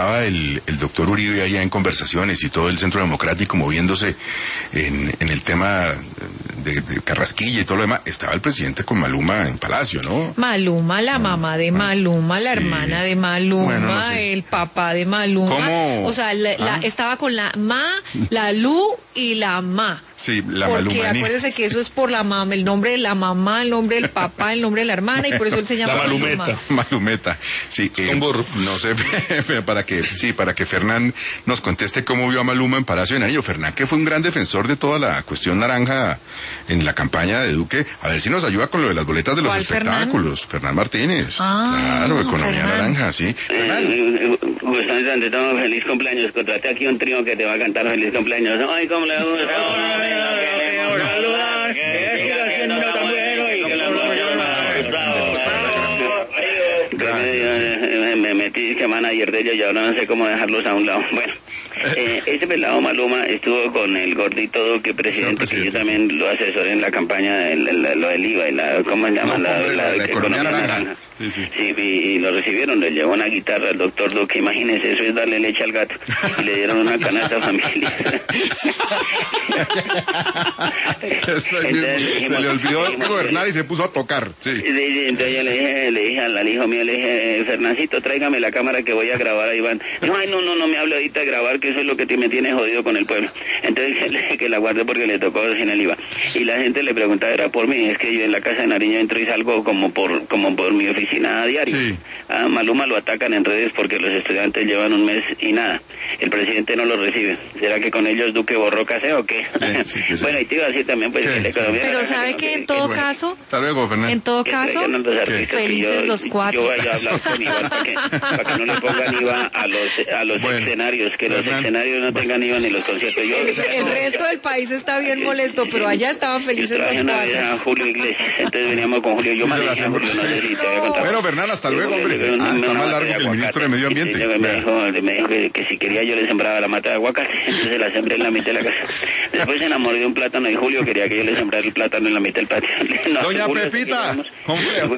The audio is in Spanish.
Estaba el doctor Uribe allá en conversaciones y todo el Centro Democrático moviéndose en el tema de Carrasquilla y todo lo demás. Estaba el presidente con Maluma en Palacio, ¿no? Maluma, la mamá de Maluma, la hermana de Maluma, bueno, no sé. El papá de Maluma. ¿Cómo? O sea, estaba con la ma, la Lu y la ma. Sí, la Porque Malumaní. Acuérdese que eso es por la mamá, el nombre de la mamá, el nombre del papá, el nombre de la hermana, y por eso él se llama Malumeta. Malumeta. Sí, no sé, para que Fernán nos conteste cómo vio a Maluma en Palacio de Nariño. Fernán, que fue un gran defensor de toda la cuestión naranja en la campaña de Duque, a ver si nos ayuda con lo de las boletas de los espectáculos. Fernán Martínez. Claro, economía naranja, sí. Gustavo, ante todo, feliz cumpleaños. Contraté aquí un trío que te va a cantar feliz cumpleaños. Ay, cómo le gusta. Me metí que manager de ellos y ahora no sé cómo dejarlos a un lado. Bueno, ese pelado Maluma estuvo con el gordito Duque, presidente, que yo también lo asesoré en la campaña, lo del IVA y la, ¿cómo se llama? La economía naranja. Sí, y lo recibieron, le llevó una guitarra al doctor Duque, imagínese, eso es darle leche al gato, y le dieron una canasta familia. Entonces, se le olvidó gobernar y se puso a tocar. Sí. Entonces yo le dije al hijo mío, Fernancito, tráigame la cámara que voy a grabar a Iván. Dijo, ay, no me hable ahorita de grabar, que eso es lo que me tiene jodido con el pueblo. Entonces le dije que la guarde porque le tocó sin el IVA. Y la gente le preguntaba, era por mí, es que yo en la casa de Nariño entro y salgo como por mi oficina a diario. Sí. A Maluma lo atacan en redes porque los estudiantes llevan un mes y nada. El presidente no lo recibe. ¿Será que con ellos Duque borró caseo o qué? Sí, bueno, y te iba a decir también, pues, que la economía... Pero sabe que en todo caso... Hasta luego, Fernando. En todo caso, felices los cuatro. Yo vaya a hablar con Iván para que no le pongan IVA a los escenarios, que los escenarios no tengan IVA ni los conciertos. El resto del país está bien molesto, pero allá estaban felices los cuatro. A Julio Iglesias, entonces veníamos con Julio. Yo manejé a Julio, no sé si te había contado. Bueno, Fernando, hasta luego, hombre. Está más largo que el ministro de Medio Ambiente. Me dijo que si quería yo le sembraba la mata de aguacate, entonces la sembré en la mitad de la casa. Después se enamoró de un plátano y Julio quería que yo le sembrara el plátano en la mitad del patio. Doña Pepita, hombre.